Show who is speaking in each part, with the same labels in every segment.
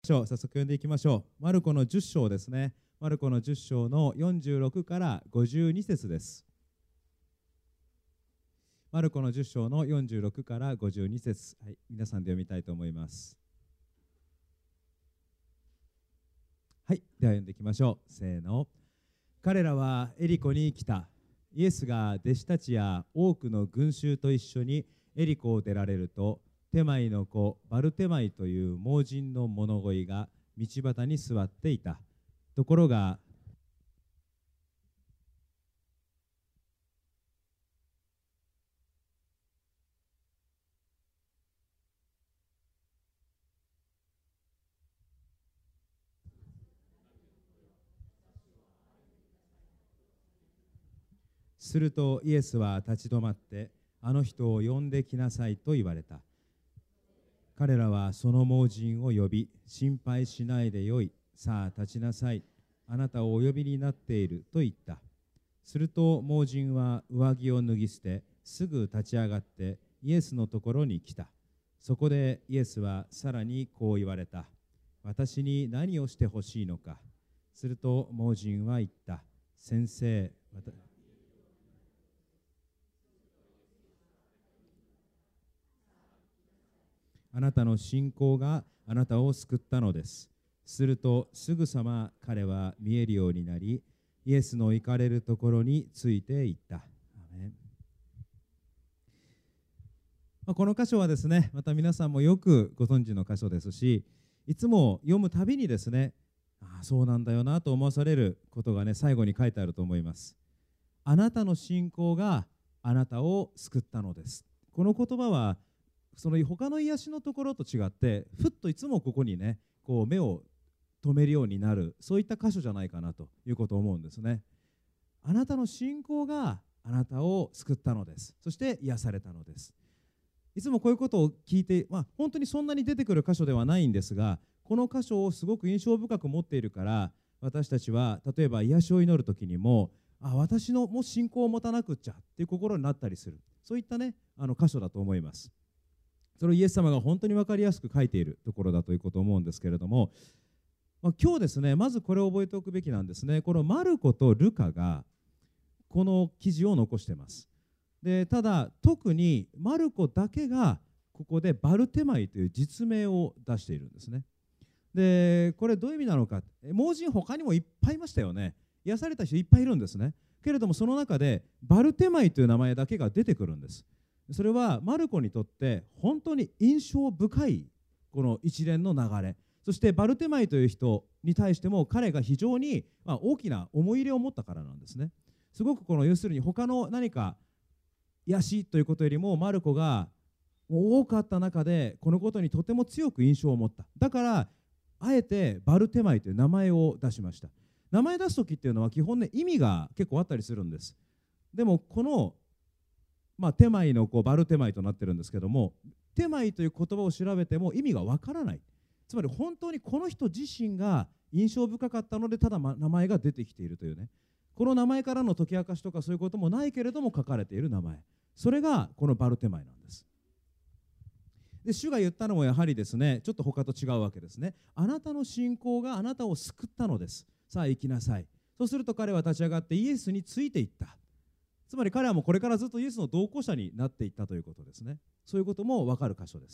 Speaker 1: 早速読んでいきましょう。マルコの10章ですね。マルコの10章の46から52節です。マルコの10章の46から52節、はい、皆さんで読みたいと思います。はい、では読んでいきましょう。せーの。彼らはエリコに来た。イエスが弟子たちや多くの群衆と一緒にエリコを出られると、テマイの子バルテマイという盲人の物乞いが道端に座っていた。ところがするとイエスは立ち止まって、あの人を呼んできなさいと言われた。彼らはその盲人を呼び、心配しないでよい、さあ立ちなさい、あなたをお呼びになっていると言った。すると盲人は上着を脱ぎ捨て、すぐ立ち上がってイエスのところに来た。そこでイエスはさらにこう言われた。私に何をしてほしいのか。すると盲人は言った。先生、あなたの信仰があなたを救ったのです。するとすぐさま彼は見えるようになり、イエスの行かれるところについていった。この箇所はですね、また皆さんもよくご存知の箇所ですし、いつも読むたびにですね、そうなんだよなと思わされることがね、最後に書いてあると思います。あなたの信仰があなたを救ったのです。この言葉はその他の癒しのところと違って、ふっといつもここにね、こう目を止めるようになる、そういった箇所じゃないかなということを思うんですね。あなたの信仰があなたを救ったのです。そして癒されたのです。いつもこういうことを聞いて、本当にそんなに出てくる箇所ではないんですが、この箇所をすごく印象深く持っているから、私たちは例えば癒しを祈るときにも、私のも信仰を持たなくっちゃっていう心になったりする、そういったね、箇所だと思います。それをイエス様が本当に分かりやすく書いているところだということを思うんですけれども、今日ですね、まずこれを覚えておくべきなんですね。このマルコとルカがこの記事を残しています。で、ただ特にマルコだけがここでバルテマイという実名を出しているんですね。で、これどういう意味なのか。盲人他にもいっぱいいましたよね。癒された人いっぱいいるんですね。けれどもその中でバルテマイという名前だけが出てくるんです。それはマルコにとって本当に印象深いこの一連の流れ、そしてバルテマイという人に対しても彼が非常に大きな思い入れを持ったからなんですね。すごくこの要するに他の何か癒しということよりもマルコが多かった中でこのことにとても強く印象を持った。だからあえてバルテマイという名前を出しました。名前出す時っていうのは基本ね、意味が結構あったりするんです。でもこのテマイの子バルテマイとなってるんですけども、テマイという言葉を調べても意味がわからない。つまり本当にこの人自身が印象深かったのでただ名前が出てきているというね、この名前からの解き明かしとかそういうこともないけれども書かれている名前、それがこのバルテマイなんです。で、主が言ったのもやはりですね、ちょっと他と違うわけですね。あなたの信仰があなたを救ったのです。さあ行きなさい。そうすると彼は立ち上がってイエスについていった。つまり彼はもうこれからずっとイエスの同行者になっていったということですね。そういうことも分かる箇所です。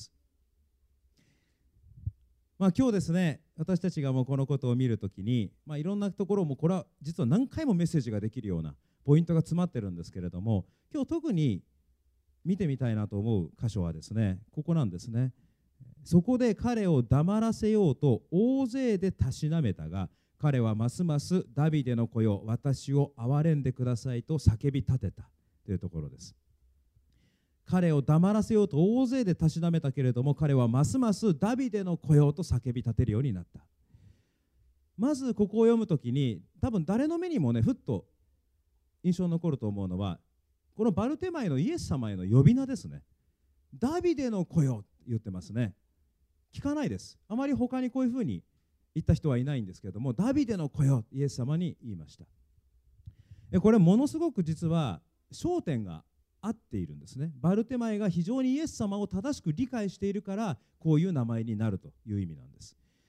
Speaker 1: 今日ですね、私たちがもうこのことを見るときに、いろんなところもこれは実は何回もメッセージができるようなポイントが詰まってるんですけれども、今日特に見てみたいなと思う箇所はですね、ここなんですね。そこで彼を黙らせようと大勢でたしなめたが、彼はますますダビデの子よ、私を憐れんでくださいと叫び立てたというところです。彼を黙らせようと大勢でたしなめたけれども、彼はますますダビデの子よと叫び立てるようになった。まずここを読むときに多分誰の目にもね、ふっと印象に残ると思うのは、このバルテマイのイエス様への呼び名ですね。ダビデの子よって言ってますね。聞かないです。あまり他にこういうふうに言った人はいないんですけれども、ダビデの子よ、イエス様に言いました。これものすごく実は焦点が合っているんですね。バルテマイが非常にイエス様を正しく理解しているから、こういう名前になるという意味なんです。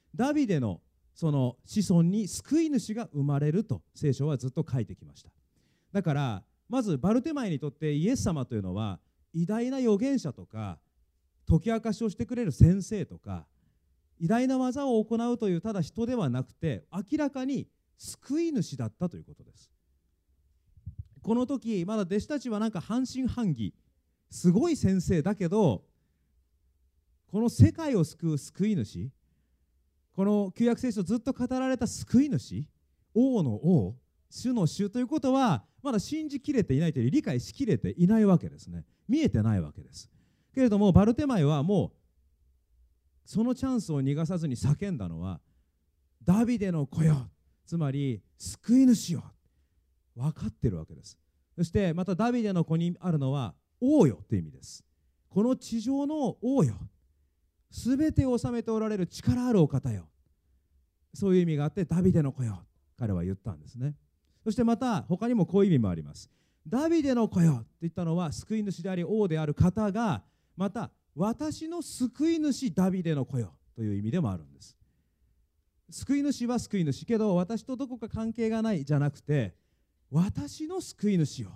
Speaker 1: ダビデのその子孫に救い主が生まれると聖書はずっと書いてきました。だからまずバルテマイにとってイエス様というのは偉大な預言者とか解き明かしをしてくれる先生とか偉大な技を行うというただ人ではなくて、明らかに救い主だったということです。この時まだ弟子たちはなんか半信半疑、すごい先生だけど、この世界を救う救い主、この旧約聖書ずっと語られた救い主、王の王、主の主ということはまだ信じきれていないという、理解しきれていないわけですね。見えてないわけです。けれどもバルテマイはもうそのチャンスを逃がさずに叫んだのは、ダビデの子よ、つまり救い主よ、分かってるわけです。そしてまたダビデの子にあるのは王よという意味です。この地上の王よ、すべてを治めておられる力あるお方よ、そういう意味があってダビデの子よ、彼は言ったんですね。そしてまた他にもこういう意味もあります。ダビデの子よって言ったのは救い主であり王である方が、また私の救い主ダビデの子よという意味でもあるんです。救い主は救い主けど私とどこか関係がないじゃなくて、私の救い主よ、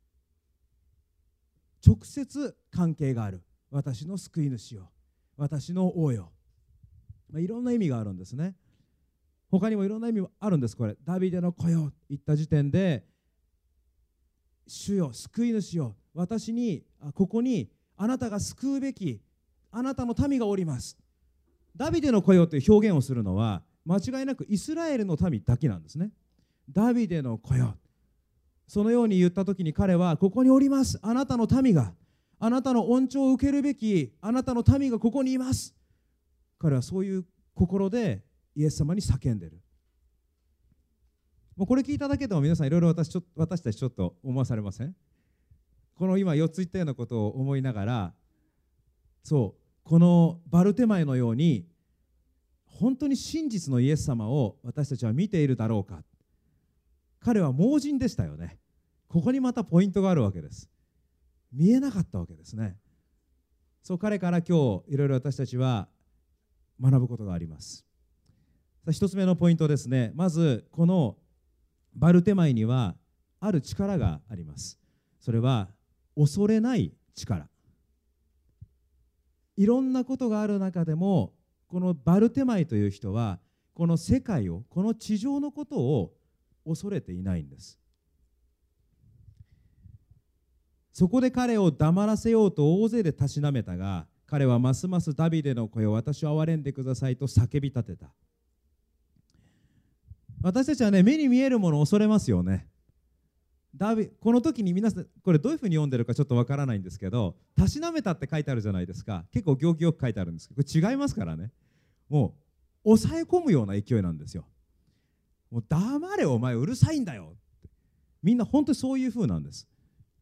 Speaker 1: 直接関係がある私の救い主よ、私の王よ、いろんな意味があるんですね。他にもいろんな意味あるんです。これダビデの子よと言った時点で、主よ、救い主よ、私にここにあなたが救うべきあなたの民がおります。ダビデの子よという表現をするのは間違いなくイスラエルの民だけなんですね。ダビデの子よ、そのように言った時に彼はここにおります、あなたの民が、あなたの恩寵を受けるべきあなたの民がここにいます。彼はそういう心でイエス様に叫んでる。もうこれ聞いただけでも皆さんいろいろ私たちちょっと思わされません？この今4つ言ったようなことを思いながら、そうこのバルテマイのように本当に真実のイエス様を私たちは見ているだろうか。彼は盲人でしたよね。ここにまたポイントがあるわけです。見えなかったわけですね。そう彼から今日いろいろ私たちは学ぶことがあります。一つ目のポイントですね。まずこのバルテマイにはある力があります。それは恐れない力。いろんなことがある中でもこのバルテマイという人はこの世界を、この地上のことを恐れていないんです。そこで彼を黙らせようと大勢でたしなめたが、彼はますますダビデの子よ、私を憐れんでくださいと叫び立てた。私たちはね、目に見えるものを恐れますよね。この時に皆さんこれどういうふうに読んでるかちょっとわからないんですけど、たしなめたって書いてあるじゃないですか。結構行儀よく書いてあるんですけど、これ違いますからね。もう抑え込むような勢いなんですよ。もう黙れお前うるさいんだよって、みんな本当にそういうふうなんです。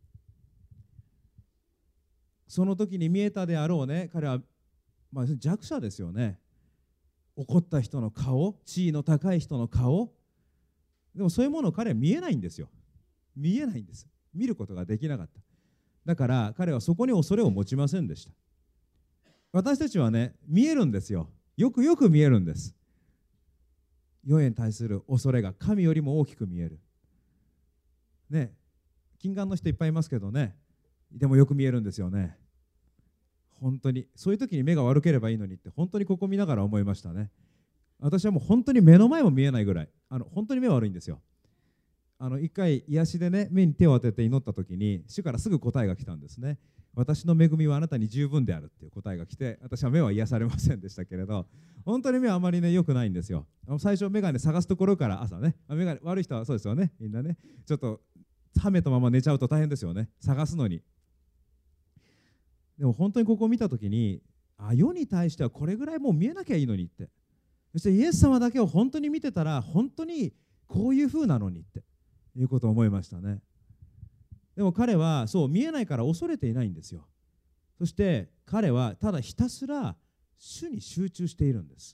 Speaker 1: その時に見えたであろうね、彼は、弱者ですよね。怒った人の顔、地位の高い人の顔、でもそういうものを彼は見えないんですよ。見えないんです。見ることができなかった。だから彼はそこに恐れを持ちませんでした。私たちはね、見えるんですよ。よくよく見えるんです。世に対する恐れが神よりも大きく見えるね。近眼の人いっぱいいますけどね、でもよく見えるんですよね。本当にそういう時に目が悪ければいいのにって本当にここ見ながら思いましたね。私はもう本当に目の前も見えないぐらい本当に目悪いんですよ。一回癒しでね、目に手を当てて祈った時に主からすぐ答えが来たんですね。私の恵みはあなたに十分であるっていう答えが来て、私は目は癒されませんでしたけれど、本当に目はあまりね良くないんですよ。最初眼鏡探すところから朝ね、眼鏡悪い人はそうですよね、みんなね、ちょっと冷めたまま寝ちゃうと大変ですよね、探すのに。でも本当にここを見た時に、世に対してはこれぐらいもう見えなきゃいいのにって、そしてイエス様だけを本当に見てたら本当にこういう風なのにっていうことを思いましたね。でも彼はそう見えないから恐れていないんですよ。そして彼はただひたすら主に集中しているんです。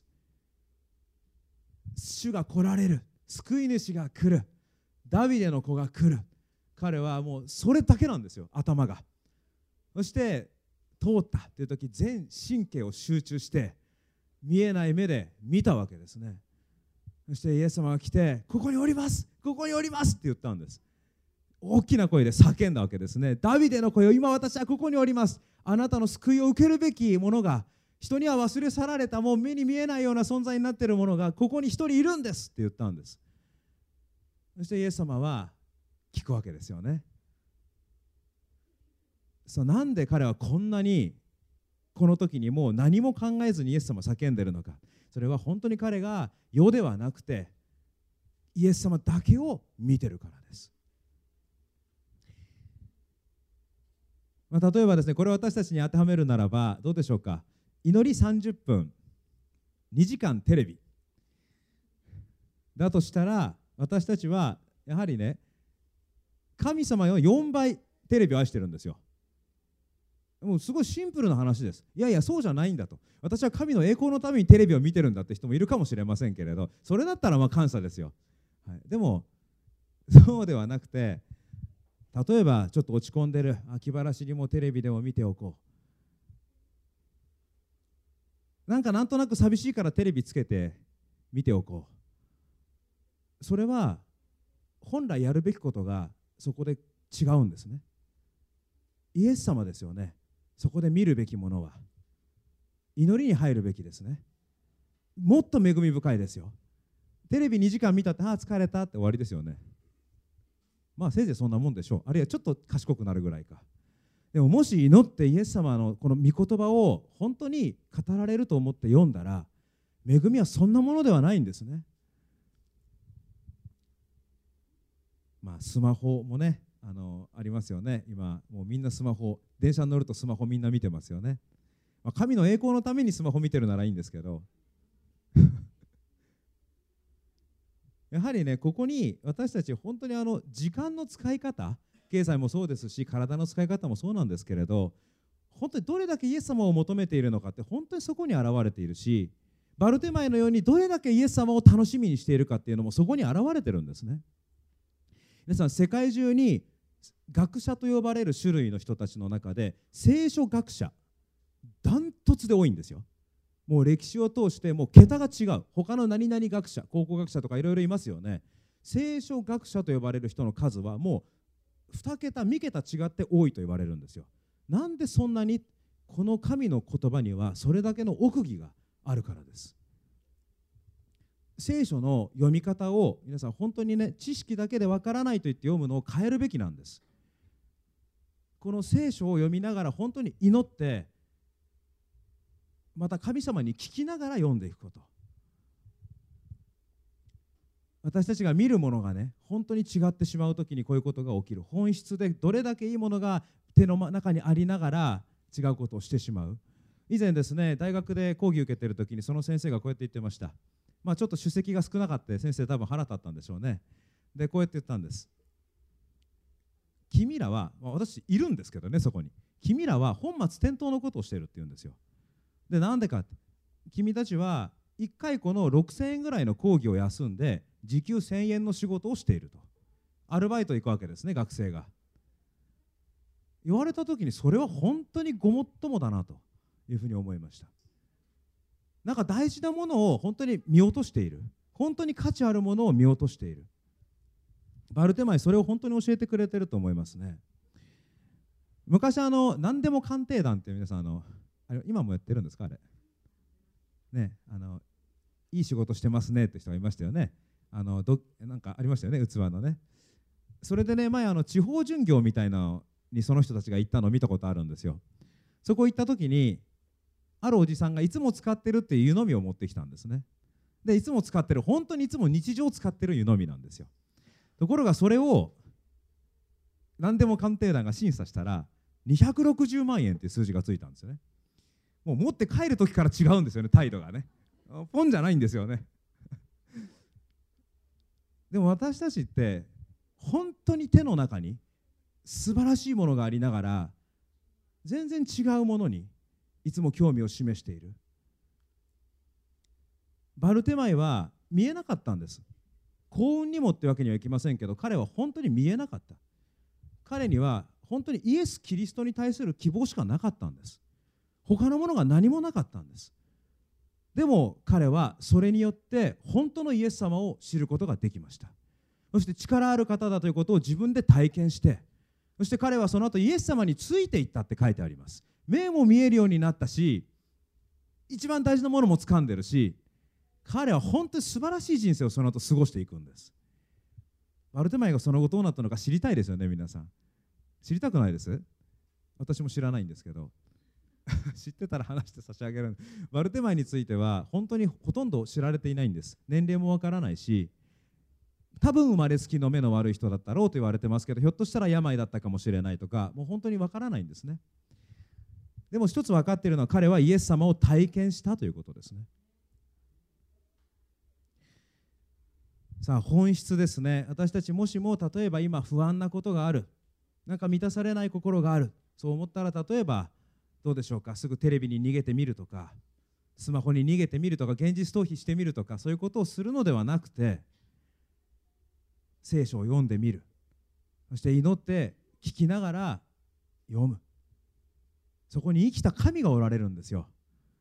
Speaker 1: 主が来られる、救い主が来る、ダビデの子が来る。彼はもうそれだけなんですよ、頭が。そして通ったっていう時全神経を集中して見えない目で見たわけですね。そしてイエス様が来て、ここにおります、ここにおりますって言ったんです。大きな声で叫んだわけですね。ダビデの声を、今私はここにおります。あなたの救いを受けるべきものが、人には忘れ去られた、もう目に見えないような存在になっているものがここに一人いるんですって言ったんです。そしてイエス様は聞くわけですよね。なんで彼はこんなにこの時にもう何も考えずにイエス様叫んでいるのか。それは本当に彼が世ではなくてイエス様だけを見てるからです。例えばですね、これを私たちに当てはめるならばどうでしょうか。祈り30分、2時間テレビだとしたら、私たちはやはりね、神様よ4倍テレビを愛してるんですよ。もうすごいシンプルな話です。いやいや、そうじゃないんだと。私は神の栄光のためにテレビを見てるんだって人もいるかもしれませんけれど、それだったらまあ感謝ですよ。はい、でもそうではなくて、例えばちょっと落ち込んでる、気晴らしにもテレビでも見ておこう、なんとなく寂しいからテレビつけて見ておこう、それは本来やるべきことがそこで違うんですね。イエス様ですよね。そこで見るべきものは祈りに入るべきですね。もっと恵み深いですよ。テレビ2時間見たって、疲れたって終わりですよね。まあせいぜいそんなもんでしょう。あるいはちょっと賢くなるぐらいか。でももし祈ってイエス様のこの御言葉を本当に語られると思って読んだら、恵みはそんなものではないんですね。スマホもね、ありますよね。今もうみんなスマホ、電車に乗るとスマホみんな見てますよね。神の栄光のためにスマホ見てるならいいんですけどやはりね、ここに私たち本当に時間の使い方、経済もそうですし体の使い方もそうなんですけれど、本当にどれだけイエス様を求めているのかって本当にそこに現れているし、バルテマイのようにどれだけイエス様を楽しみにしているかっていうのもそこに現れてるんですね。皆さん、世界中に学者と呼ばれる種類の人たちの中で聖書学者ダントツで多いんですよ。もう歴史を通してもう桁が違う。他の何々学者、考古学者とかいろいろいますよね。聖書学者と呼ばれる人の数はもう2桁3桁違って多いと言われるんですよ。なんでそんなに？この神の言葉にはそれだけの奥義があるからです。聖書の読み方を皆さん本当にね、知識だけでわからないと言って読むのを変えるべきなんです。この聖書を読みながら本当に祈って、また神様に聞きながら読んでいくこと。私たちが見るものがね、本当に違ってしまうときにこういうことが起きる。本質でどれだけいいものが手の中にありながら違うことをしてしまう。以前ですね、大学で講義受けているときにその先生がこうやって言ってました。ちょっと出席が少なかった先生多分腹立ったんでしょうね。でこうやって言ったんです。君らは、私いるんですけどね、そこに。君らは本末転倒のことをしているって言うんですよ。でなんでかって、君たちは1回この6000円ぐらいの講義を休んで時給1000円の仕事をしていると。アルバイト行くわけですね、学生が。言われた時にそれは本当にごもっともだなというふうに思いました。なんか大事なものを本当に見落としている。本当に価値あるものを見落としている。バルテマイそれを本当に教えてくれてると思いますね。昔何でも鑑定団って皆さんあれ今もやってるんですか、あれね、いい仕事してますねって人がいましたよね。なんかありましたよね、器のね。それでね、前地方巡業みたいなのにその人たちが行ったのを見たことあるんですよ。そこ行った時にあるおじさんがいつも使ってるっていう湯飲みを持ってきたんですね。でいつも使ってる、本当にいつも日常使ってる湯飲みなんですよ。ところがそれを何でも鑑定団が審査したら260万円っていう数字がついたんですよね。もう持って帰る時から違うんですよね、態度がね。ポンじゃないんですよねでも私たちって本当に手の中に素晴らしいものがありながら全然違うものにいつも興味を示している。バルテマイは見えなかったんです。幸運にもってわけにはいきませんけど、彼は本当に見えなかった。彼には本当にイエス・キリストに対する希望しかなかったんです。他のものが何もなかったんです。 でも彼はそれによって本当のイエス様を知ることができました。そして力ある方だということを自分で体験して、そして彼はその後イエス様についていったって書いてあります。目も見えるようになったし、一番大事なものも掴んでるし、彼は本当に素晴らしい人生をその後過ごしていくんです。バルテマイがその後どうなったのか知りたいですよね。皆さん知りたくないです？私も知らないんですけど知ってたら話して差し上げる。バルテマイについては本当にほとんど知られていないんです。年齢もわからないし、多分生まれつきの目の悪い人だったろうと言われてますけど、ひょっとしたら病だったかもしれないとか、もう本当にわからないんですね。でも一つ分かっているのは、彼はイエス様を体験したということですね。さあ、本質ですね。私たちもしも例えば今不安なことがある、なんか満たされない心がある、そう思ったら、例えばどうでしょうか、すぐテレビに逃げてみるとか、スマホに逃げてみるとか、現実逃避してみるとか、そういうことをするのではなくて、聖書を読んでみる、そして祈って聞きながら読む。そこに生きた神がおられるんですよ。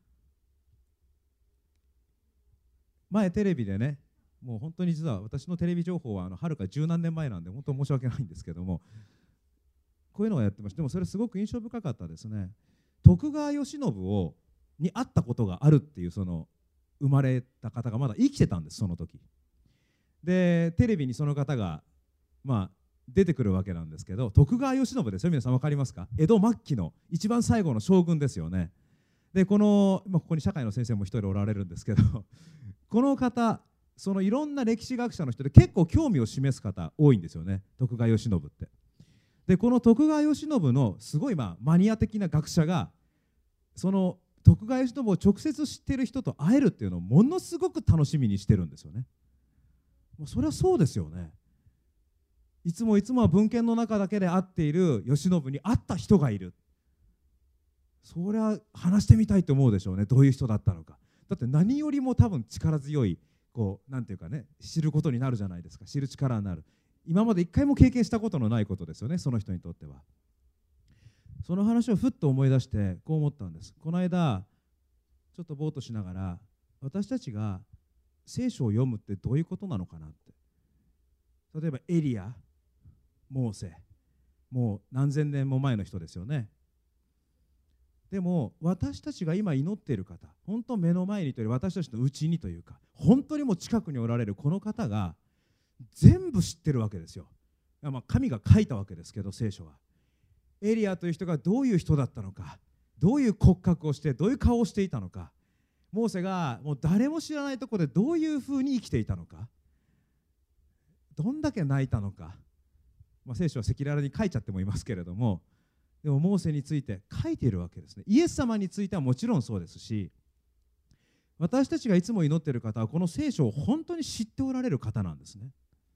Speaker 1: 前テレビでね、もう本当に実は私のテレビ情報ははるか十何年前なんで本当申し訳ないんですけども、こういうのをやってました。でもそれすごく印象深かったですね。徳川慶喜に会ったことがあるっていう、その生まれた方がまだ生きてたんです、その時で。テレビにその方が出てくるわけなんですけど、徳川慶喜ですよ。皆さん分かりますか？江戸末期の一番最後の将軍ですよね。でここに社会の先生も一人おられるんですけどこの方、そのいろんな歴史学者の人で結構興味を示す方多いんですよね、徳川慶喜って。でこの徳川慶喜のすごいマニア的な学者が、その徳川慶喜を直接知っている人と会えるっていうのをものすごく楽しみにしてるんですよね。もうそれはそうですよね。いつもは文献の中だけで会っている慶喜に会った人がいる。それは話してみたいと思うでしょうね。どういう人だったのか。だって何よりも多分力強い、なんていうかね、知ることになるじゃないですか。知る力になる。今まで一回も経験したことのないことですよね、その人にとっては。その話をふっと思い出してこう思ったんです。この間ちょっとぼーっとしながら、私たちが聖書を読むってどういうことなのかなって。例えばエリア、モーセ、もう何千年も前の人ですよね。でも私たちが今祈っている方、本当目の前にというより私たちのうちにというか、本当にもう近くにおられるこの方が全部知ってるわけですよ。神が書いたわけですけど、聖書はエリアという人がどういう人だったのか、どういう骨格をしてどういう顔をしていたのか、モーセがもう誰も知らないところでどういうふうに生きていたのか、どんだけ泣いたのか、聖書は赤裸々に書いちゃってもいますけれども、でもモーセについて書いているわけですね。イエス様についてはもちろんそうですし、私たちがいつも祈っている方はこの聖書を本当に知っておられる方なんですね。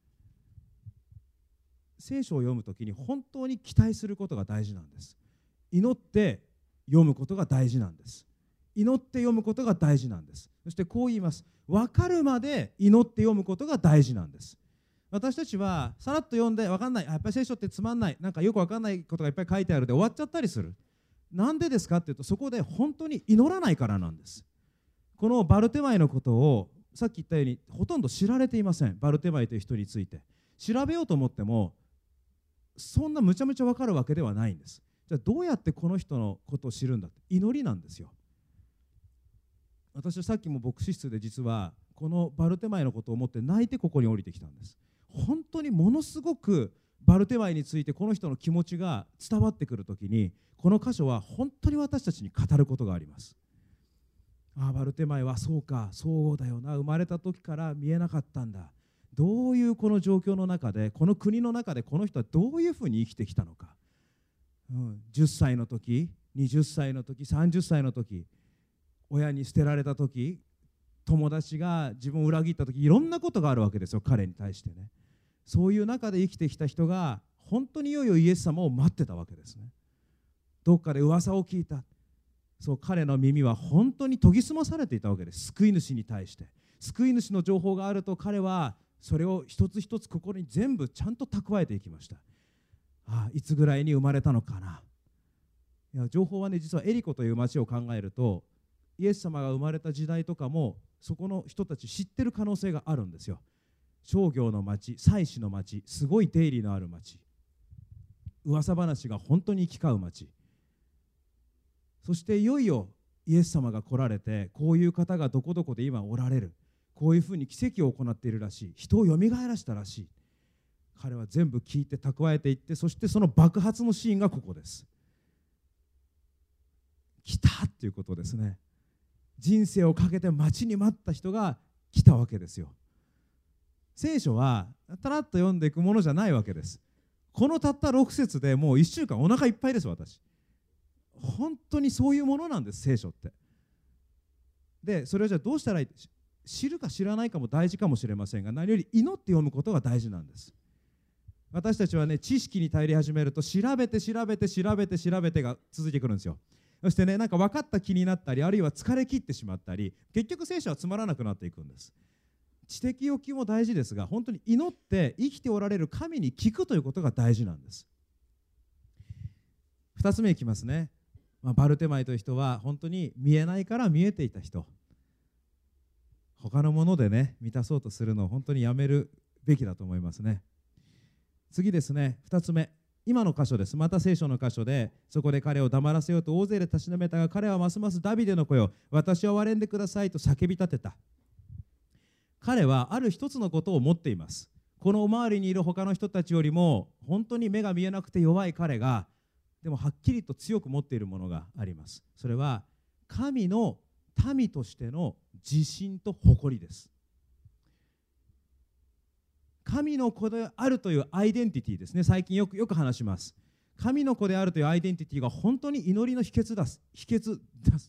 Speaker 1: 聖書を読むときに本当に期待することが大事なんです。祈って読むことが大事なんです。祈って読むことが大事なんです。そしてこう言います。分かるまで祈って読むことが大事なんです。私たちはさらっと読んで分かんない、やっぱり聖書ってつまんない、なんかよく分かんないことがいっぱい書いてあるで終わっちゃったりする。なんでですかっていうと、そこで本当に祈らないからなんです。このバルテマイのことをさっき言ったようにほとんど知られていません。バルテマイという人について調べようと思ってもそんなむちゃむちゃ分かるわけではないんです。じゃあどうやってこの人のことを知るんだって、祈りなんですよ。私はさっきも牧師室で実はこのバルテマイのことを思って泣いてここに降りてきたんです。本当にものすごくバルテマイについてこの人の気持ちが伝わってくるときに、この箇所は本当に私たちに語ることがあります。バルテマイはそうか、そうだよな、生まれた時から見えなかったんだ、どういうこの状況の中で、この国の中でこの人はどういうふうに生きてきたのか、10歳の時、20歳の時、30歳の時、親に捨てられた時、友達が自分を裏切った時、いろんなことがあるわけですよ、彼に対してね。そういう中で生きてきた人が本当にいよいよイエス様を待ってたわけですね。どっかで噂を聞いた。そう、彼の耳は本当に研ぎ澄まされていたわけです。救い主に対して救い主の情報があると、彼はそれを一つ一つ心に全部ちゃんと蓄えていきました。いつぐらいに生まれたのかな。いや、情報はね、実はエリコという町を考えるとイエス様が生まれた時代とかもそこの人たち知ってる可能性があるんですよ。商業の町、祭祀の町、すごい出入りのある町、噂話が本当に行き交う町。そしていよいよイエス様が来られて、こういう方がどこどこで今おられる、こういうふうに奇跡を行っているらしい、人をよみがえらしたらしい。彼は全部聞いて蓄えていって、そしてその爆発のシーンがここです。来たっていうことですね。人生をかけて待ちに待った人が来たわけですよ。聖書はたらっと読んでいくものじゃないわけです。このたった6節でもう1週間お腹いっぱいです。私本当にそういうものなんです、聖書って。でそれをじゃあどうしたらいい、知るか知らないかも大事かもしれませんが、何より祈って読むことが大事なんです。私たちはね、知識に頼り始めると調べてが続いてくるんですよ。そしてね、なんか分かった気になったり、あるいは疲れ切ってしまったり、結局聖書はつまらなくなっていくんです。知的欲求も大事ですが、本当に祈って生きておられる神に聞くということが大事なんです。2つ目いきますね。バルテマイという人は本当に見えないから見えていた人。他のものでね、満たそうとするのを本当にやめるべきだと思いますね。次ですね、2つ目。今の箇所です。また聖書の箇所で、そこで彼を黙らせようと大勢でたしなめたが、彼はますますダビデの声を、私を憐れんでくださいと叫び立てた。彼はある一つのことを持っています。この周りにいる他の人たちよりも本当に目が見えなくて弱い彼が、でもはっきりと強く持っているものがあります。それは神の民としての自信と誇りです。神の子であるというアイデンティティですね。最近よく話します。神の子であるというアイデンティティが本当に祈りの秘訣です。秘訣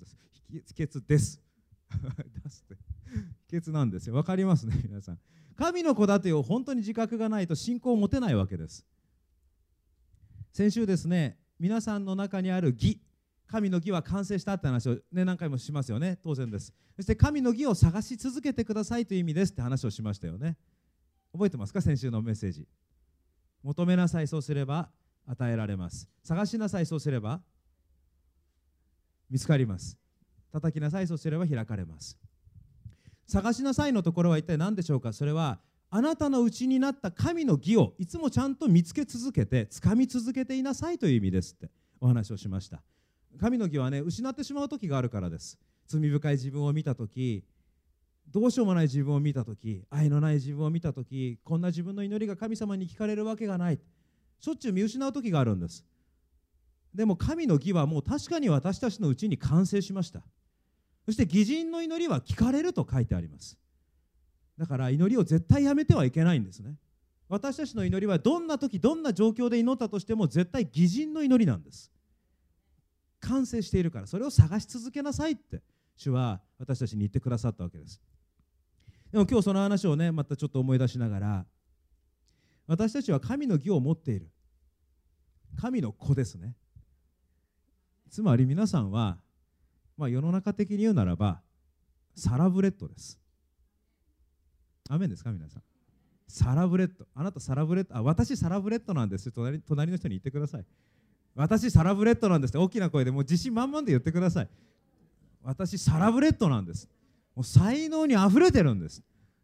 Speaker 1: なんですよ。わかりますね、皆さん。神の子だという本当に自覚がないと信仰を持てないわけです。先週ですね、皆さんの中にある義、神の義は完成したって話を、ね、何回もしますよね。当然です。そして神の義を探し続けてくださいという意味ですって話をしましたよね。覚えてますか、先週のメッセージ。求めなさい、そうすれば与えられます。探しなさい、そうすれば見つかります。叩きなさい、そうすれば開かれます。探しなさいのところは一体何でしょうか。それはあなたのうちになった神の義をいつもちゃんと見つけ続けて掴み続けていなさいという意味ですってお話をしました。神の義はね、失ってしまう時があるからです。罪深い自分を見た時、どうしようもない自分を見たとき、愛のない自分を見たとき、こんな自分の祈りが神様に聞かれるわけがない。しょっちゅう見失うときがあるんです。でも神の義はもう確かに私たちのうちに完成しました。そして義人の祈りは聞かれると書いてあります。だから祈りを絶対やめてはいけないんですね。私たちの祈りはどんな時、どんな状況で祈ったとしても絶対義人の祈りなんです。完成しているから、それを探し続けなさいって主は私たちに言ってくださったわけです。でも今日その話をね、またちょっと思い出しながら、私たちは神の義を持っている神の子ですね。つまり皆さんは、世の中的に言うならばサラブレッドです。アメンですか皆さん。サラブレッド、あなたサラブレッド、私サラブレッドなんです。隣の人に言ってください。私サラブレッドなんですって大きな声でもう自信満々で言ってください。私サラブレッドなんです。もう才能にあふれてるんです。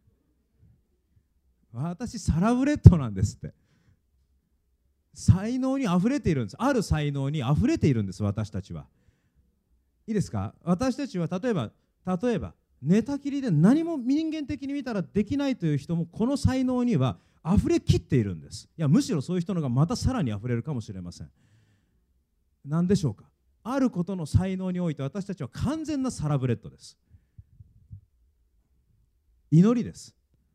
Speaker 1: 私サラブレッドなんですって。才能にあふれているんです。ある才能にあふれているんです。私たちはいいですか。私たちは例えば寝たきりで何も人間的に見たらできないという人もこの才能にはあふれきっているんです。いやむしろそういう人のがまたさらにあふれるかもしれません。何でしょうか。あることの才能において私たちは完全なサラブレッドです。祈りです。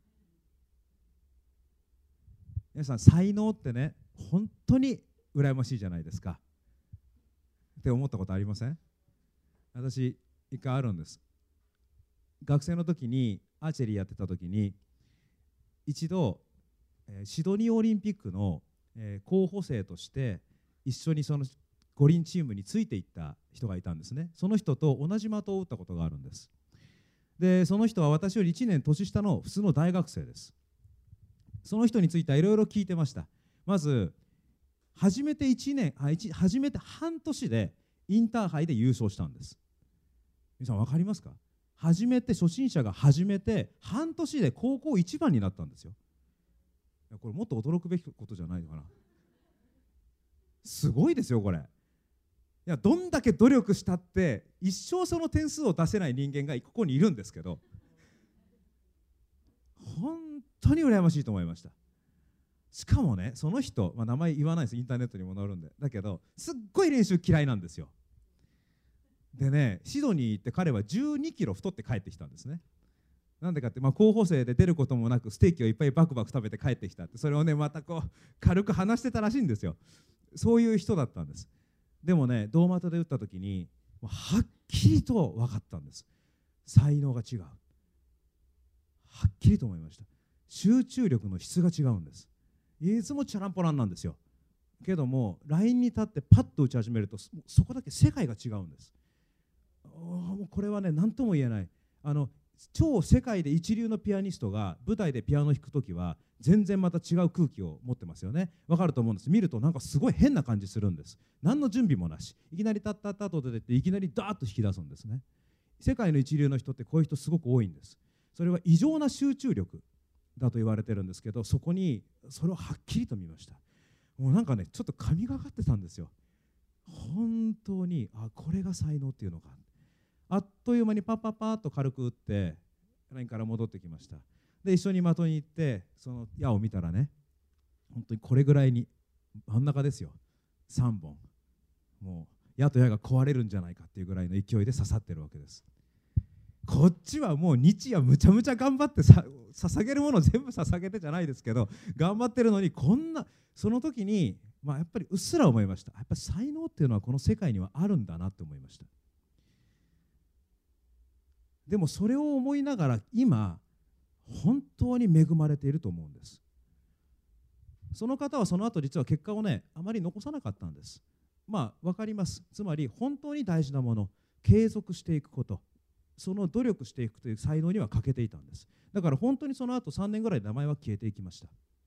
Speaker 1: 皆さん才能ってね、本当に羨ましいじゃないですかって思ったことありません？私一回あるんです。学生の時にアーチェリーやってた時に一度、シドニーオリンピックの、候補生として一緒にその五輪チームについていった人がいたんですね。その人と同じ的を打ったことがあるんです。でその人は私より1年年下の普通の大学生です。その人についてはいろいろ聞いてました。まず初めて半年でインターハイで優勝したんです。 皆さん分かりますか？初心者が始めて半年で高校一番になったんですよ。いや、これもっと驚くべきことじゃないのかな。すごいですよこれ。いや、どんだけ努力したって一生その点数を出せない人間がここにいるんですけど、本当に羨ましいと思いました。しかもね、その人、名前言わないです、インターネットにも載るんで。だけどすっごい練習嫌いなんですよ。でね、シドニー行って彼は12キロ太って帰ってきたんですね。なんでかって、候補生で出ることもなくステーキをいっぱいバクバク食べて帰ってきたって、それをねまたこう軽く話してたらしいんですよ。そういう人だったんです。でもね、胴股で打った時にはっきりと分かったんです。才能が違う。はっきりと思いました。集中力の質が違うんです。いつもチャランポランなんですよ。けどもラインに立ってパッと打ち始めると、そこだけ世界が違うんです。もうこれはね、何とも言えない。超世界で一流のピアニストが舞台でピアノを弾くときは全然また違う空気を持ってますよね。わかると思うんです。見るとなんかすごい変な感じするんです。何の準備もなし、いきなりタッタッタッと出てっていきなりダーッと引き出すんですね。世界の一流の人ってこういう人すごく多いんです。それは異常な集中力だと言われてるんですけど、そこにそれをはっきりと見ました。もうなんかね、ちょっと神がかってたんですよ。本当に、これが才能っていうのか。あっという間にパッパッパッと軽く打ってラインから戻ってきました。で、一緒に的に行ってその矢を見たらね、本当にこれぐらいに真ん中ですよ、3本、もう矢と矢が壊れるんじゃないかっていうぐらいの勢いで刺さってるわけです。こっちはもう日夜むちゃむちゃ頑張って捧げるもの全部捧げてじゃないですけど頑張ってるのに、こんなその時にやっぱりうっすら思いました。やっぱり才能っていうのはこの世界にはあるんだなって思いました。でもそれを思いながら今本当に恵まれていると思うんです。その方はその後実は結果をねあまり残さなかったんです。分かります。つまり本当に大事なもの、継続していくこと、その努力していくという才能には欠けていたんです。だから本当にその後3年ぐらいで名前は消えていきました。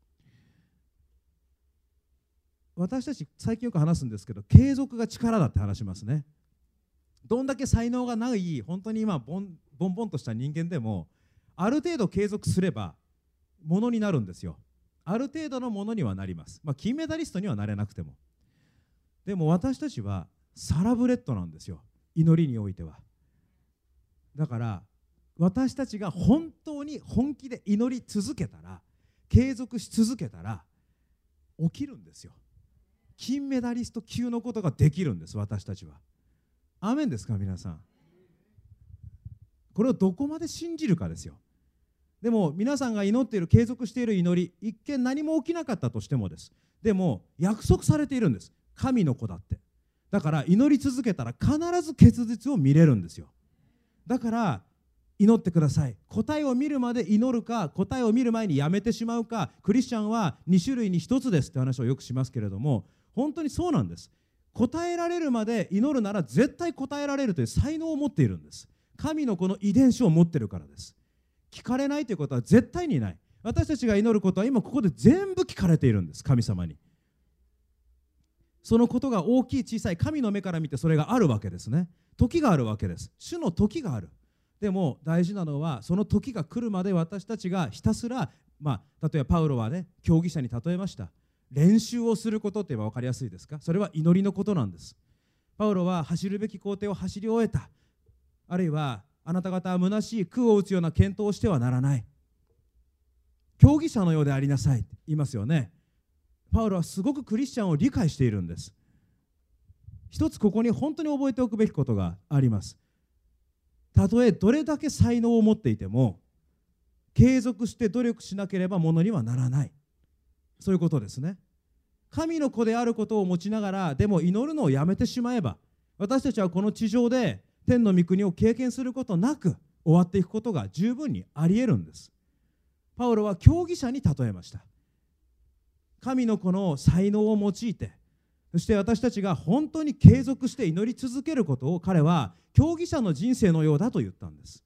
Speaker 1: 私たち最近よく話すんですけど、継続が力だって話しますね。どんだけ才能がない本当に今ボンボンとした人間でもある程度継続すればものになるんですよ。ある程度のものにはなります。金メダリストにはなれなくても。でも私たちはサラブレッドなんですよ、祈りにおいては。だから私たちが本当に本気で祈り続けたら、継続し続けたら起きるんですよ。金メダリスト級のことができるんです、私たちは。アーメンですか皆さん。これをどこまで信じるかですよ。でも皆さんが祈っている、継続している祈り、一見何も起きなかったとしてもです。でも約束されているんです、神の子だって。だから祈り続けたら必ず結実を見れるんですよ。だから祈ってください。答えを見るまで祈るか、答えを見る前にやめてしまうか。クリスチャンは2種類に1つですって話をよくしますけれども、本当にそうなんです。答えられるまで祈るなら絶対答えられるという才能を持っているんです。神のこの遺伝子を持っているからです。聞かれないということは絶対にない。私たちが祈ることは今ここで全部聞かれているんです、神様に。そのことが大きい小さい、神の目から見てそれがあるわけですね。時があるわけです。主の時がある。でも大事なのはその時が来るまで私たちがひたすら、例えばパウロはね、競技者に例えました。練習をすることって言えば分かりやすいですか？それは祈りのことなんです。パウロは走るべき工程を走り終えた。あるいはあなた方は虚しい空を打つような検討をしてはならない。競技者のようでありなさいって言いますよね。パウロはすごくクリスチャンを理解しているんです。一つここに本当に覚えておくべきことがあります。たとえどれだけ才能を持っていても継続して努力しなければものにはならない。そういうことですね。神の子であることを持ちながらでも祈るのをやめてしまえば、私たちはこの地上で天の御国を経験することなく終わっていくことが十分にあり得るんです。パウロは競技者に例えました。神の子の才能を用いて、そして私たちが本当に継続して祈り続けることを彼は競技者の人生のようだと言ったんです。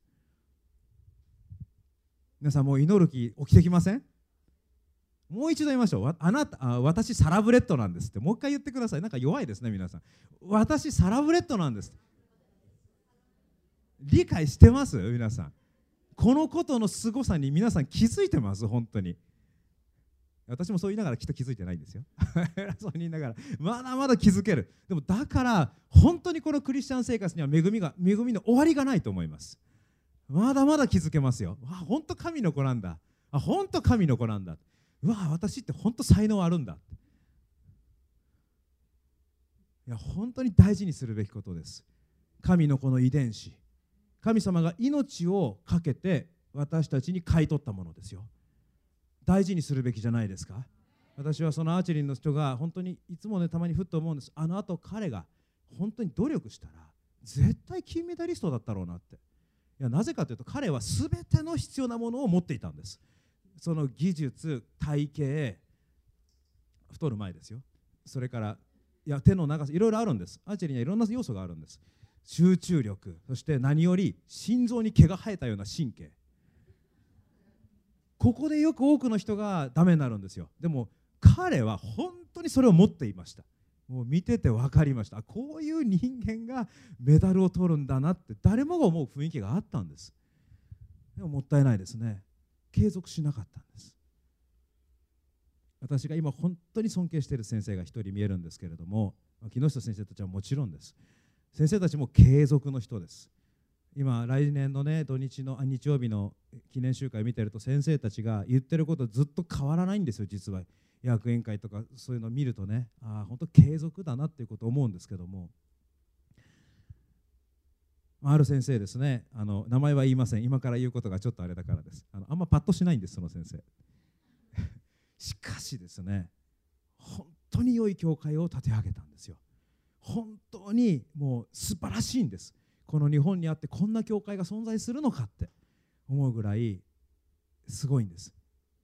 Speaker 1: 皆さんもう祈る気起きてきません？もう一度言いましょう。私サラブレッドなんですってもう一回言ってください。なんか弱いですね皆さん。私サラブレッドなんです。 理解してます皆さん。このことのすごさに皆さん気づいてます？本当に。私もそう言いながらきっと気づいてないんですよそう言いながらまだまだ気づける。でもだから本当にこのクリスチャン生活には恵みの終わりがないと思います。まだまだ気づけますよ。本当神の子なんだ。本当神の子なんだ。私って本当才能あるんだ。いや本当に大事にするべきことです。神の子の遺伝子、神様が命をかけて私たちに買い取ったものですよ。大事にするべきじゃないですか。私はそのアーチェリーの人が本当にいつもね、たまにふっと思うんです。あの後彼が本当に努力したら絶対金メダリストだったろうなって。いやなぜかというと彼は全ての必要なものを持っていたんです。その技術、体型、太る前ですよ。それから手の長さ、いろいろあるんです。アーチェリーにはいろんな要素があるんです。集中力、そして何より心臓に毛が生えたような神経。ここでよく多くの人がダメになるんですよ。でも彼は本当にそれを持っていました。もう見てて分かりました。こういう人間がメダルを取るんだなって誰もが思う雰囲気があったんです。でももったいないですね。継続しなかったんです。私が今本当に尊敬している先生が一人見えるんですけれども、木下先生たちはもちろんです。先生たちも継続の人です。今来年のね日曜日の記念集会見てると、先生たちが言ってることずっと変わらないんですよ。実は役員会とかそういうのを見るとね、本当継続だなっていうことを思うんですけども、ある先生ですね、名前は言いません。今から言うことがちょっとあれだからです。あんまパッとしないんです、その先生しかしですね、本当に良い教会を立て上げたんですよ。本当にもう素晴らしいんです。この日本にあってこんな教会が存在するのかって思うぐらいすごいんです。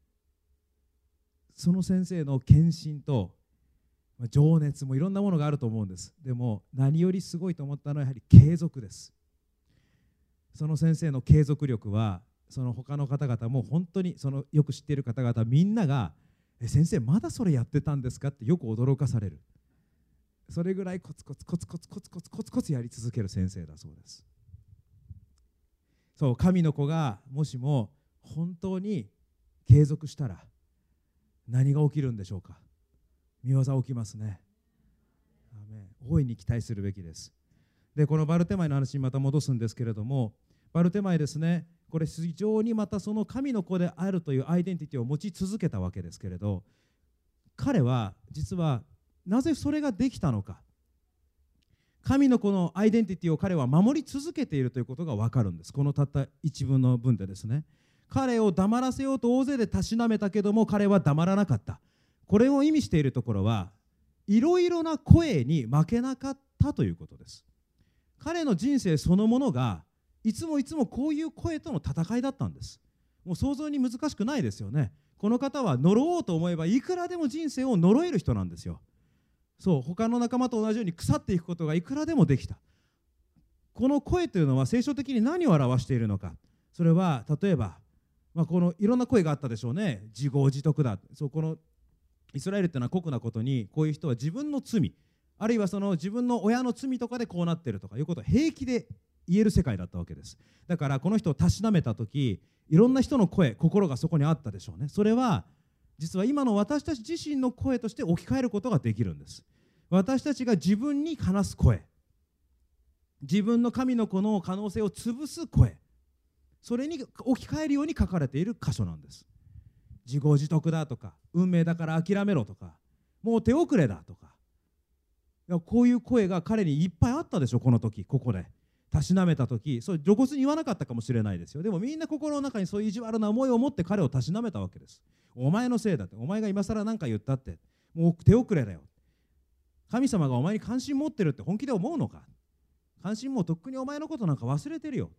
Speaker 1: その先生の献身と情熱もいろんなものがあると思うんです。でも何よりすごいと思ったのはやはり継続です。その先生の継続力はその他の方々も本当によく知っている方々みんなが先生まだそれやってたんですかってよく驚かされる。それぐらいコツコツコツコツコツコツコツコツやり続ける先生だそうです。そう、神の子がもしも本当に継続したら何が起きるんでしょうか。御業起きますね。アーメン。大いに期待するべきです。でこのバルテマイの話にまた戻すんですけれども、バルテマイですね、これ非常にまたその神の子であるというアイデンティティを持ち続けたわけですけれど、彼は実はなぜそれができたのか、神の子のアイデンティティを彼は守り続けているということが分かるんです。このたった一文の文でですね、彼を黙らせようと大勢でたしなめたけども彼は黙らなかった。これを意味しているところはいろいろな声に負けなかったということです。彼の人生そのものがいつもこういう声との戦いだったんです。もう想像に難しくないですよね。この方は呪おうと思えばいくらでも人生を呪える人なんですよ。そう、他の仲間と同じように腐っていくことがいくらでもできた。この声というのは聖書的に何を表しているのか。それは例えば、このいろんな声があったでしょうね。自業自得だ。そう、このイスラエルというのは酷なことに、こういう人は自分の罪、あるいはその自分の親の罪とかでこうなっているとかいうことを平気で言える世界だったわけです。だからこの人をたしなめたとき、いろんな人の声、心がそこにあったでしょうね。それは実は今の私たち自身の声として置き換えることができるんです。私たちが自分に話す声、自分の神の子の可能性を潰す声、それに置き換えるように書かれている箇所なんです。自業自得だとか、運命だから諦めろとか、もう手遅れだとか、こういう声が彼にいっぱいあったでしょ。この時ここでたしなめた時、それ露骨に言わなかったかもしれないですよ。でもみんな心の中にそういう意地悪な思いを持って彼をたしなめたわけです。お前のせいだって、お前が今更何か言ったって、もう手遅れだよ、神様がお前に関心持ってるって本気で思うのか、関心もとっくにお前のことなんか忘れてるよ。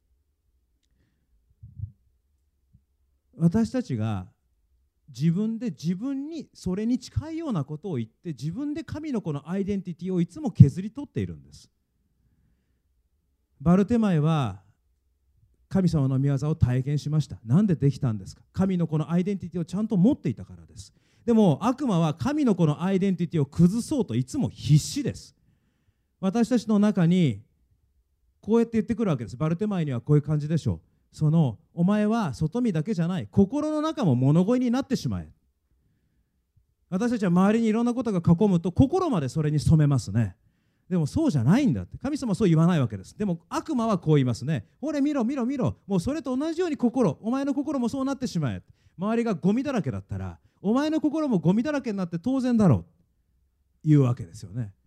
Speaker 1: 私たちが自分で自分にそれに近いようなことを言って、自分で神の子のアイデンティティをいつも削り取っているんです。バルテマイは神様の御業を体験しました。なんでできたんですか。神の子のアイデンティティをちゃんと持っていたからです。でも悪魔は神の子のアイデンティティを崩そうといつも必死です。私たちの中にこうやって言ってくるわけです。バルテマイにはこういう感じでしょう。お前は外見だけじゃない、心の中も物乞いになってしまえ。私たちは周りにいろんなことが囲むと心までそれに染めますね。でもそうじゃないんだって。神様はそう言わないわけです。でも悪魔はこう言いますね。ほれ見ろ見ろ見ろ、もうそれと同じようにお前の心もそうなってしまえ。周りがゴミだらけだったらお前の心もゴミだらけになって当然だろうというわけですよね。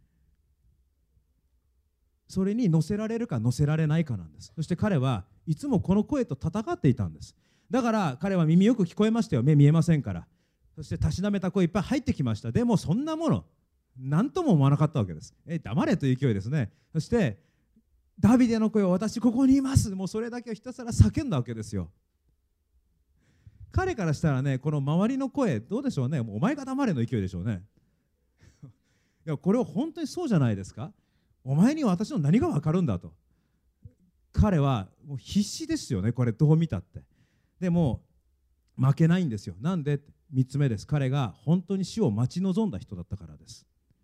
Speaker 1: それに乗せられるか乗せられないかなんです。そして彼はいつもこの声と戦っていたんです。だから彼は耳よく聞こえましたよ。目見えませんから。そしてたしなめた声いっぱい入ってきました。でもそんなもの何とも思わなかったわけです。黙れという勢いですね。そしてダビデの声を、私ここにいます、もうそれだけをひたすら叫んだわけですよ。彼からしたらね、この周りの声どうでしょうね。もうお前が黙れの勢いでしょうね。いや、これは本当にそうじゃないですか。お前には私の何が分かるんだと。彼はもう必死ですよね、これどう見たって。でも負けないんですよ。なんで？3つ目です。彼が本当に死を待ち望んだ人だったからです。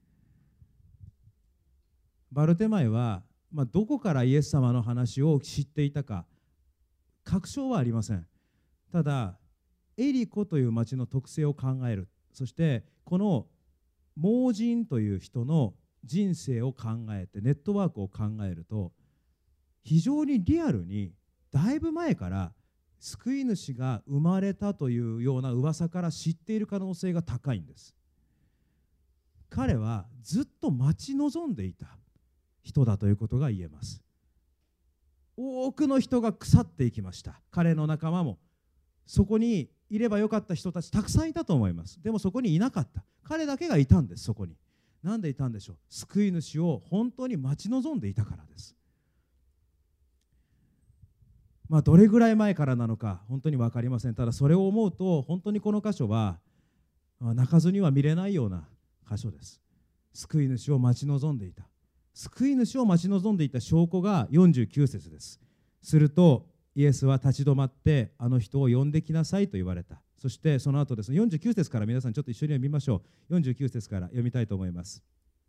Speaker 1: バルテマイは、どこからイエス様の話を知っていたか確証はありません。ただエリコという町の特性を考える、そしてこの盲人という人の人生を考えてネットワークを考えると、非常にリアルにだいぶ前から救い主が生まれたというような噂から知っている可能性が高いんです。彼はずっと待ち望んでいた人だということが言えます。多くの人が腐っていきました。彼の仲間もそこにいればよかった人たちたくさんいたと思います。でもそこにいなかった。彼だけがいたんです。そこになんでいたんでしょう。救い主を本当に待ち望んでいたからです。どれぐらい前からなのか本当に分かりません。ただそれを思うと本当にこの箇所は泣かずには見れないような箇所です。救い主を待ち望んでいた。救い主を待ち望んでいた証拠が49節です。するとイエスは立ち止まってあの人を呼んできなさいと言われた。そしてその後ですね、49節から皆さんちょっと一緒に読みましょう。49節から読みたいと思います。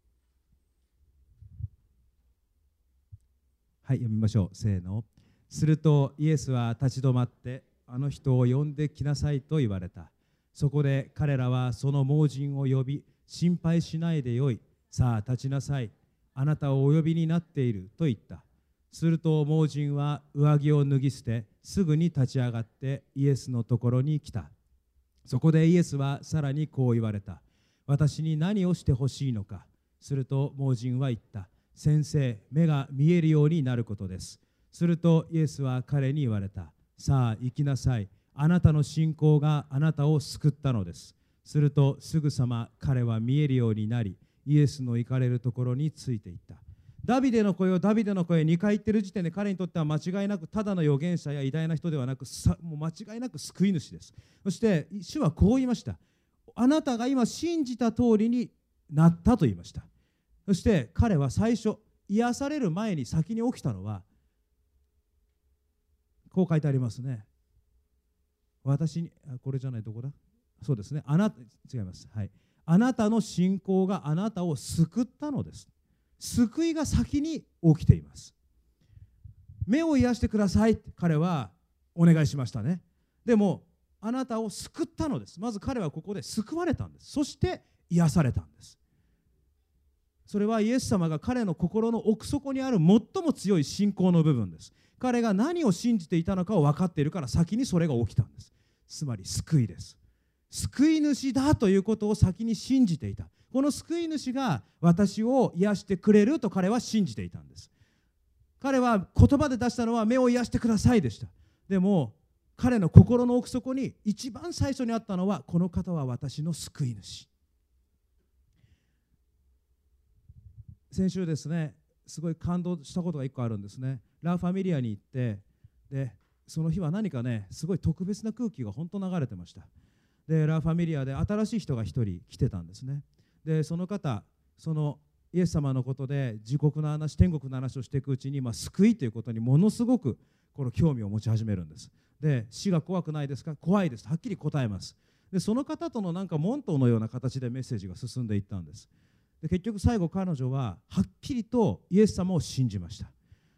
Speaker 1: はい、読みましょう。せーの。するとイエスは立ち止まってあの人を呼んできなさいと言われた。そこで彼らはその盲人を呼び、心配しないでよい、さあ立ちなさい、あなたをお呼びになっていると言った。すると盲人は上着を脱ぎ捨てすぐに立ち上がってイエスのところに来た。そこでイエスはさらにこう言われた。私に何をしてほしいのか。すると盲人は言った。先生、目が見えるようになることです。するとイエスは彼に言われた。さあ行きなさい、あなたの信仰があなたを救ったのです。するとすぐさま彼は見えるようになり、イエスの行かれるところについていった。ダビデの声をダビデの声2回言ってる時点で彼にとっては間違いなくただの預言者や偉大な人ではなく、もう間違いなく救い主です。そして主はこう言いました。あなたが今信じた通りになったと言いました。そして彼は最初癒される前に先に起きたのはこう書いてありますね。私にこれじゃない、どこだ、そうですね、違います、はい、あなたの信仰があなたを救ったのです。救いが先に起きています。目を癒してくださいって彼はお願いしましたね。でもあなたを救ったのです。まず彼はここで救われたんです。そして癒されたんです。それはイエス様が彼の心の奥底にある最も強い信仰の部分です。彼が何を信じていたのかを分かっているから先にそれが起きたんです。つまり救いです。救い主だということを先に信じていた。この救い主が私を癒してくれると彼は信じていたんです。彼は言葉で出したのは目を癒してくださいでした。でも彼の心の奥底に一番最初にあったのは、この方は私の救い主。先週ですね、すごい感動したことが1個あるんですね。ラ・ファミリアに行って、でその日は何かね、すごい特別な空気が本当流れてました。でラ・ファミリアで新しい人が1人来てたんですね。でその方、そのイエス様のことで地獄の話、天国の話をしていくうちに、救いということにものすごくこの興味を持ち始めるんです。で死が怖くないですか。怖いです、はっきり答えます。でその方とのなんか門徒のような形でメッセージが進んでいったんです。で結局最後彼女ははっきりとイエス様を信じました。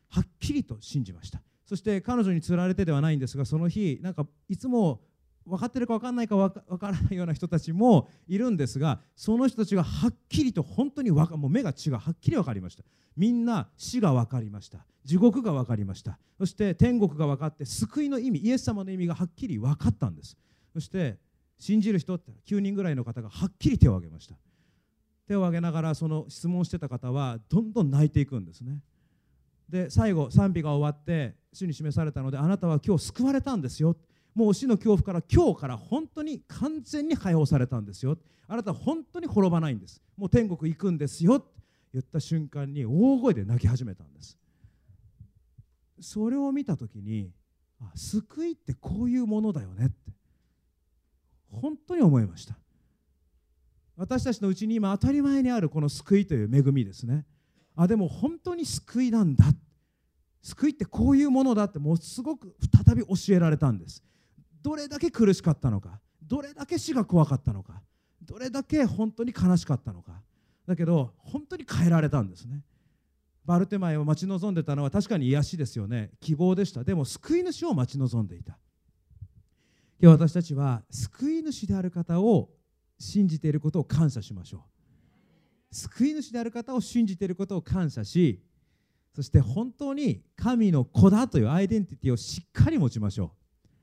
Speaker 1: はっきりと信じました。そして彼女につられてではないんですが、その日なんかいつも分かってるか分からないか分からないような人たちもいるんですが、その人たちがはっきりと本当にもう目が違う、はっきり分かりました。みんな死が分かりました。地獄が分かりました。そして天国が分かって、救いの意味、イエス様の意味がはっきり分かったんです。そして信じる人って9人ぐらいの方がはっきり手を挙げました。手を挙げながらその質問してた方はどんどん泣いていくんですね。で最後賛美が終わって主に示されたので、あなたは今日救われたんですよ、もう死の恐怖から今日から本当に完全に解放されたんですよ、あなたは本当に滅ばないんです、もう天国行くんですよって言った瞬間に大声で泣き始めたんです。それを見たときに、救いってこういうものだよねって本当に思いました。私たちのうちに今当たり前にあるこの救いという恵みですね。でも本当に救いなんだ、救いってこういうものだってもうすごく再び教えられたんです。どれだけ苦しかったのか、どれだけ死が怖かったのか、どれだけ本当に悲しかったのか、だけど本当に変えられたんですね。バルテマイを待ち望んでたのは確かに癒しですよね、希望でした。でも救い主を待ち望んでいた。今日私たちは救い主である方を信じていることを感謝しましょう。救い主である方を信じていることを感謝し、そして本当に神の子だというアイデンティティをしっかり持ちましょう。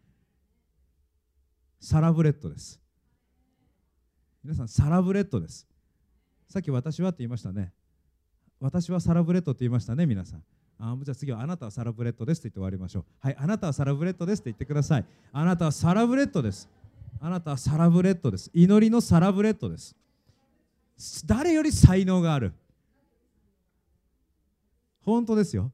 Speaker 1: サラブレッドです。皆さんサラブレッドです。さっき私はって言いましたね。私はサラブレッドって言いましたね、皆さん。じゃあ次はあなたはサラブレッドですって言って終わりましょう。はい、あなたはサラブレッドですって言ってください。あなたはサラブレッドです。あなたはサラブレッドです。祈りのサラブレッドです。誰より才能がある。本当ですよ。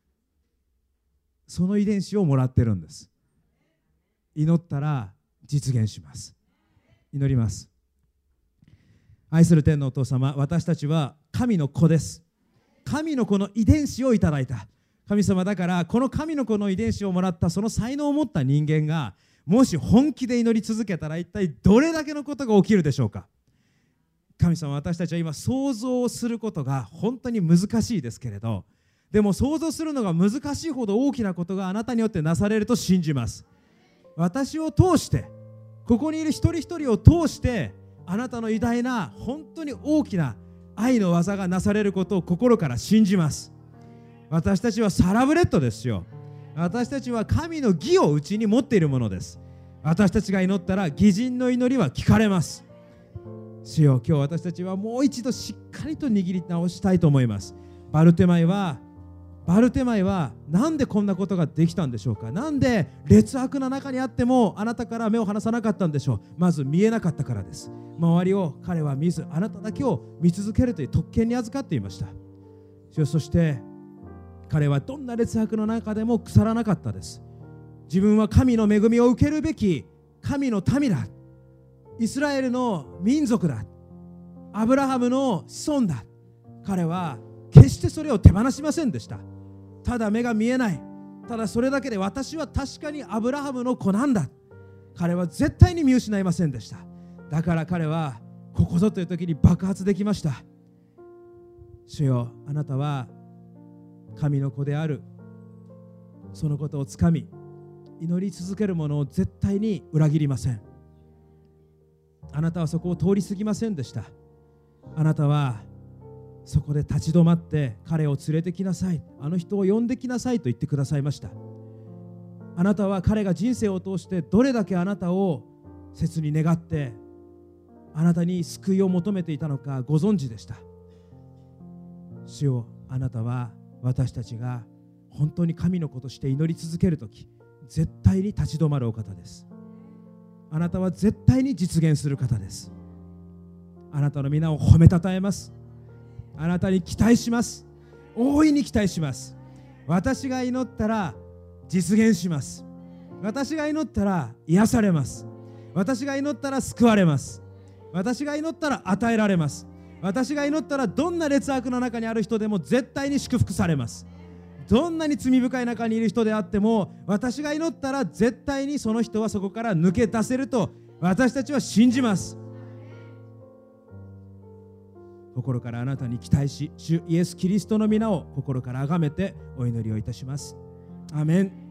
Speaker 1: その遺伝子をもらってるんです。祈ったら実現します。祈ります。愛する天のお父様、私たちは神の子です。神の子の遺伝子をいただいた神様だから、この神の子の遺伝子をもらったその才能を持った人間がもし本気で祈り続けたら、一体どれだけのことが起きるでしょうか。神様、私たちは今想像をすることが本当に難しいですけれど、でも想像するのが難しいほど大きなことがあなたによってなされると信じます。私を通して、ここにいる一人一人を通して、あなたの偉大な本当に大きな愛の技がなされることを心から信じます。私たちはサラブレッドですよ。私たちは神の義をうちに持っているものです。私たちが祈ったら義人の祈りは聞かれます。主よ、今日私たちはもう一度しっかりと握り直したいと思います。バルテマイはなんでこんなことができたんでしょうか。なんで劣悪な中にあってもあなたから目を離さなかったんでしょう。まず見えなかったからです。周りを彼は見ず、あなただけを見続けるという特権に預かっていました。そして彼はどんな劣悪の中でも腐らなかったです。自分は神の恵みを受けるべき神の民だ、イスラエルの民族だ、アブラハムの子孫だ。彼は決してそれを手放しませんでした。ただ目が見えない、ただそれだけで私は確かにアブラハムの子なんだ、彼は絶対に見失いませんでした。だから彼はここぞという時に爆発できました。主よ、あなたは神の子である、そのことをつかみ祈り続ける者を絶対に裏切りません。あなたはそこを通り過ぎませんでした。あなたはそこで立ち止まって彼を連れてきなさい、あの人を呼んできなさいと言ってくださいました。あなたは彼が人生を通してどれだけあなたを切に願ってあなたに救いを求めていたのかご存知でした。主よ、あなたは私たちが本当に神の子として祈り続けるとき、絶対に立ち止まるお方です。あなたは絶対に実現する方です。あなたの皆を褒めたたえます。あなたに期待します。大いに期待します。私が祈ったら実現します。私が祈ったら癒されます。私が祈ったら救われます。私が祈ったら与えられます。私が祈ったらどんな劣悪の中にある人でも絶対に祝福されます。どんなに罪深い中にいる人であっても、私が祈ったら絶対にその人はそこから抜け出せると私たちは信じます。 心からあなたに期待し、主イエス・キリストの皆を心から崇めてお祈りをいたします。アーメン。